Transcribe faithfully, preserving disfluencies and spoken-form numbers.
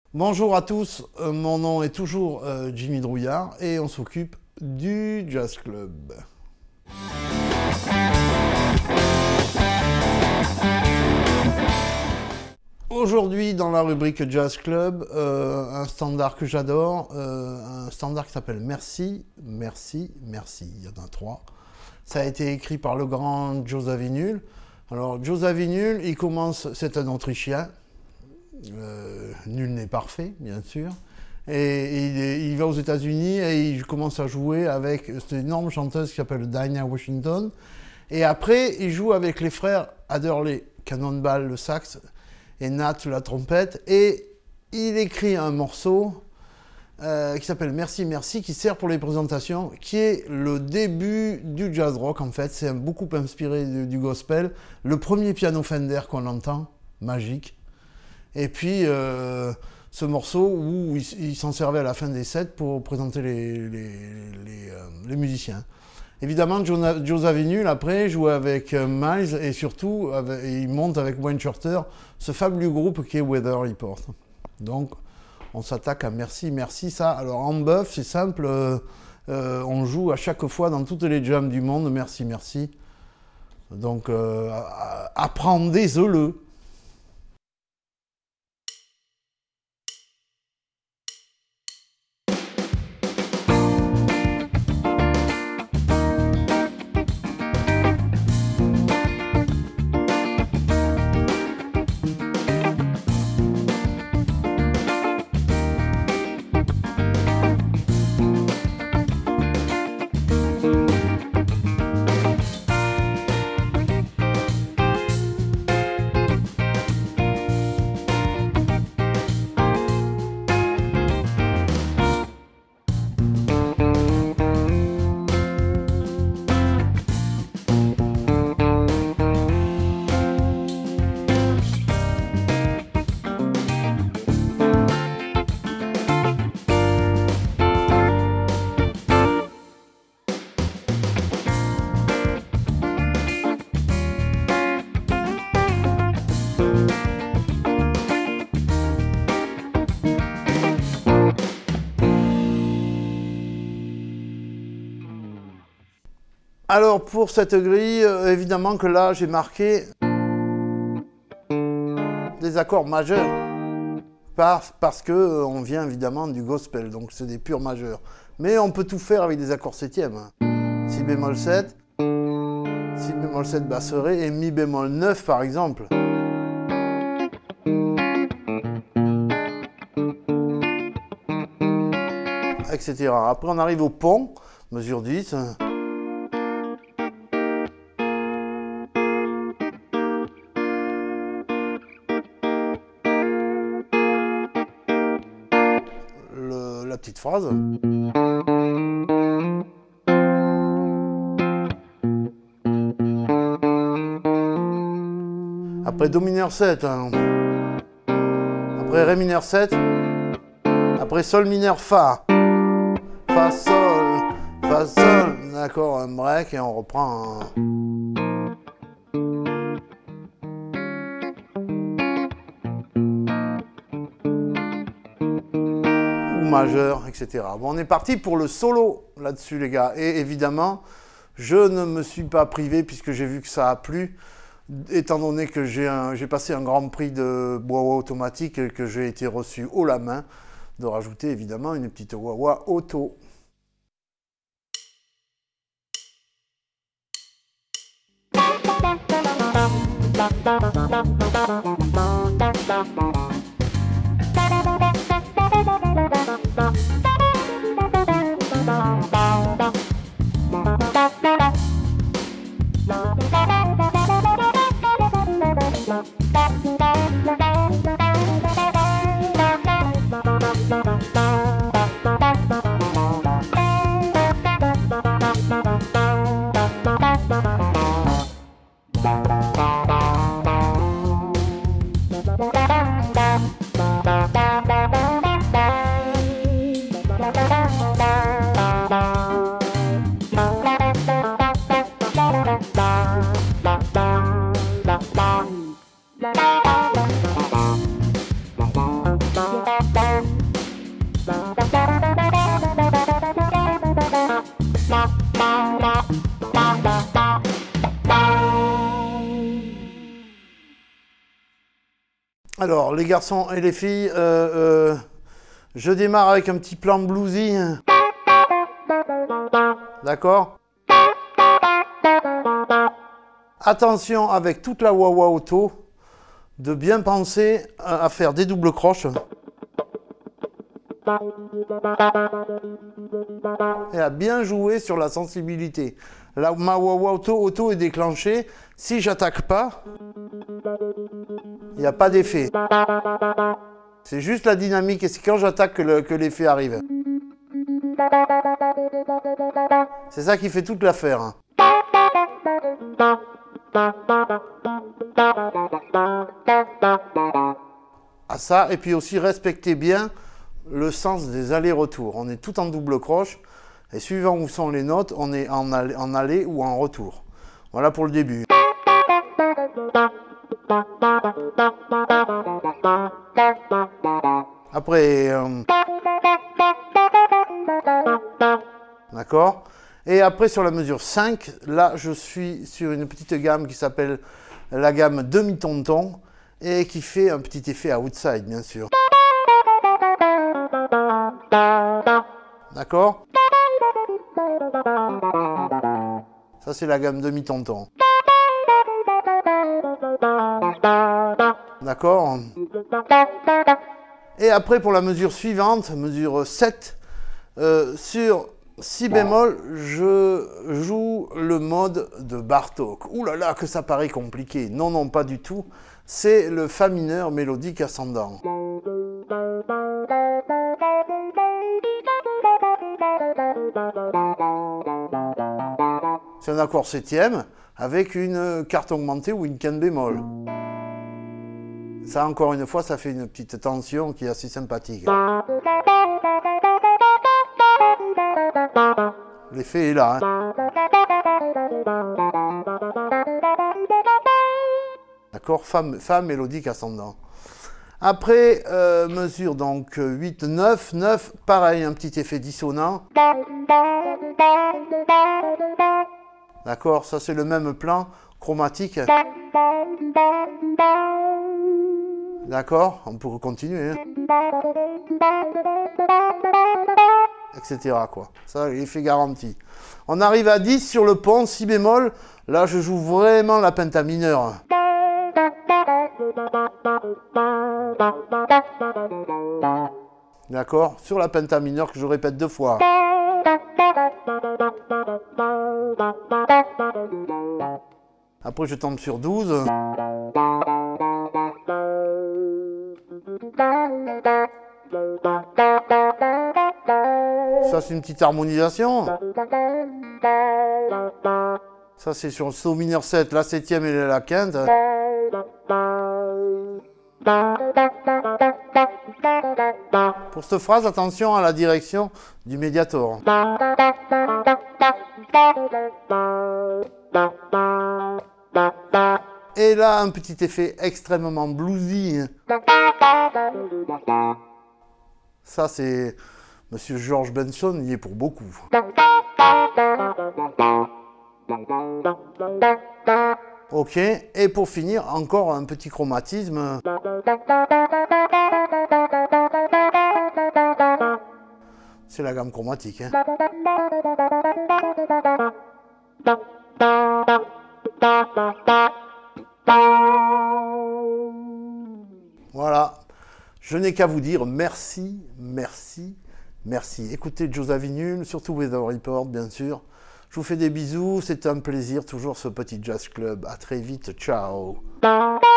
Bonjour à tous, euh, mon nom est toujours euh, Jimmy Drouillard et on s'occupe du Jazz Club. Aujourd'hui dans la rubrique Jazz Club, euh, un standard que j'adore, euh, un standard qui s'appelle Merci, Merci, Merci, il y en a trois. Ça a été écrit par le grand Joe Zawinul. Alors Joe Zawinul, il commence, c'est un Autrichien. Euh, nul n'est parfait, bien sûr. Et il, est, il va aux États-Unis et il commence à jouer avec cette énorme chanteuse qui s'appelle Dinah Washington. Et après, il joue avec les frères Adderley, Cannonball le sax, et Nat la trompette. Et il écrit un morceau euh, qui s'appelle Merci, Merci, qui sert pour les présentations, qui est le début du jazz rock en fait. C'est beaucoup inspiré du, du gospel. Le premier piano Fender qu'on entend, magique. Et puis, euh, ce morceau où il, il s'en servait à la fin des sets pour présenter les, les, les, euh, les musiciens. Évidemment, Joe Zawinul, après, joue avec euh, Miles et surtout, avec, et il monte avec Wayne Shorter, ce fabuleux groupe qui est Weather Report. Donc, on s'attaque à Merci, Merci. Ça, alors en buff, c'est simple, euh, euh, on joue à chaque fois dans toutes les jams du monde, Merci, Merci. Donc, euh, apprenez-le. Alors pour cette grille, euh, évidemment que là j'ai marqué des accords majeurs parce, parce que euh, on vient évidemment du gospel, donc c'est des purs majeurs. Mais on peut tout faire avec des accords septièmes. Si bémol sept, si bémol sept basse ré et mi bémol neuf par exemple. Etc. Après on arrive au pont, mesure dix. La petite phrase. Après Do mineur sept. Hein. Après Ré mineur sept. Après Sol mineur Fa. Fa Sol. Fa Sol. D'accord, un break et on reprend un... majeur, et cetera. Bon, on est parti pour le solo là-dessus, les gars. Et évidemment, je ne me suis pas privé, puisque j'ai vu que ça a plu, étant donné que j'ai passé un grand prix de wah-wah automatique et que j'ai été reçu haut la main, de rajouter évidemment une petite wah-wah auto. Bye. Alors, les garçons et les filles, euh, euh, je démarre avec un petit plan bluesy. D'accord? Attention avec toute la wah-wah auto, de bien penser à faire des doubles croches. Et à bien jouer sur la sensibilité. Là où ma wah-wah auto, auto est déclenchée, si j'attaque pas, il n'y a pas d'effet. C'est juste la dynamique et c'est quand j'attaque que l'effet arrive. C'est ça qui fait toute l'affaire. Hein. À ça, et puis aussi respectez bien le sens des allers-retours. On est tout en double croche, et suivant où sont les notes, on est en aller, en aller ou en retour. Voilà pour le début. Après... Euh... D'accord? Et après sur la mesure cinq, là je suis sur une petite gamme qui s'appelle la gamme demi-tonton et qui fait un petit effet outside bien sûr. D'accord? Ça c'est la gamme demi-tonton. D'accord? Et après pour la mesure suivante, mesure sept, euh, sur si bémol, je joue le mode de Bartók. Ouh là là, que ça paraît compliqué. Non, non, pas du tout. C'est le Fa mineur mélodique ascendant. C'est un accord septième avec une carte augmentée ou une quinte bémol. Ça, encore une fois, ça fait une petite tension qui est assez sympathique. L'effet est là. Hein. D'accord, fa, fa mélodique ascendant. Après, euh, mesure donc huit, neuf, neuf, pareil, un petit effet dissonant. D'accord, ça c'est le même plan chromatique. D'accord, on peut continuer. Hein. Etc. quoi. Ça, l'effet garanti. On arrive à dix sur le pont, si bémol. Là, je joue vraiment la penta mineure. D'accord? Sur la penta mineure que je répète deux fois. Après, je tombe sur douze. Ça, c'est une petite harmonisation. Ça, c'est sur le So mineur sept, la septième et la quinte. Pour cette phrase, attention à la direction du médiator. Et là, un petit effet extrêmement bluesy. Ça, c'est... Monsieur George Benson y est pour beaucoup. Ok, et pour finir, encore un petit chromatisme. C'est la gamme chromatique. Hein. Voilà. Je n'ai qu'à vous dire merci, merci, merci. Écoutez Joe Zawinul, surtout Weather Report, bien sûr. Je vous fais des bisous, c'est un plaisir, toujours ce petit jazz club. À très vite, ciao.